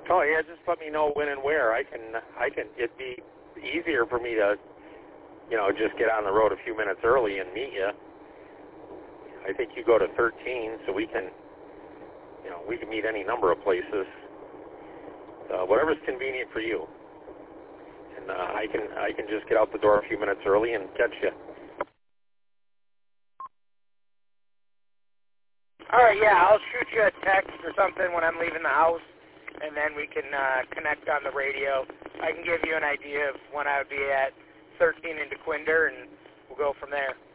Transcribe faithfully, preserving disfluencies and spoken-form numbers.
Oh yeah, just let me know when and where. I can, I can. It'd be easier for me to, you know, just get on the road a few minutes early and meet you. I think you go to thirteen, so we can, you know, we can meet any number of places. Uh, whatever's convenient for you. And uh, I can, I can just get out the door a few minutes early and catch you. All right, yeah, I'll shoot you a text or something when I'm leaving the house, and then we can uh, connect on the radio. I can give you an idea of when I would be at thirteen in DeQuinder, and we'll go from there.